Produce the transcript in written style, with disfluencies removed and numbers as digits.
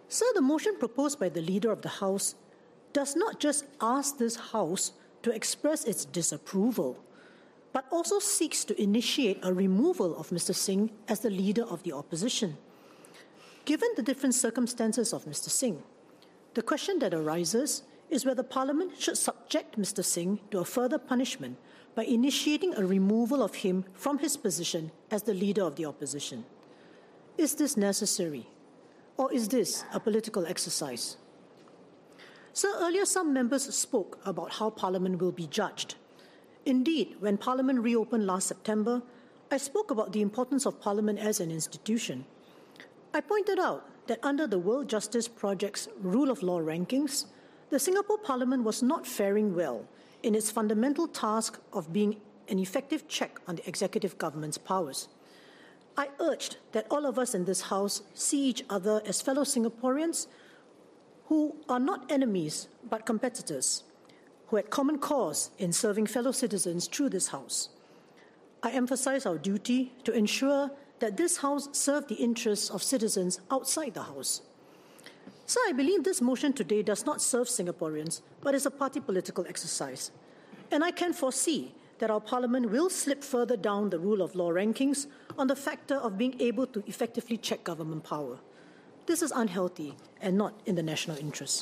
Sir, the motion proposed by the Leader of the House does not just ask this House to express its disapproval, but also seeks to initiate a removal of Mr. Singh as the Leader of the Opposition. Given the different circumstances of Mr. Singh, the question that arises is whether Parliament should subject Mr. Singh to a further punishment by initiating a removal of him from his position as the Leader of the Opposition. Is this necessary? Or is this a political exercise? Sir, earlier some members spoke about how Parliament will be judged. Indeed, when Parliament reopened last September, I spoke about the importance of Parliament as an institution. I pointed out that under the World Justice Project's Rule of Law rankings, the Singapore Parliament was not faring well in its fundamental task of being an effective check on the executive government's powers. I urged that all of us in this House see each other as fellow Singaporeans who are not enemies but competitors, who had common cause in serving fellow citizens through this House. I emphasize our duty to ensure that this House serve the interests of citizens outside the House. So I believe this motion today does not serve Singaporeans, but is a party political exercise. And I can foresee that our Parliament will slip further down the rule of law rankings on the factor of being able to effectively check government power. This is unhealthy and not in the national interest.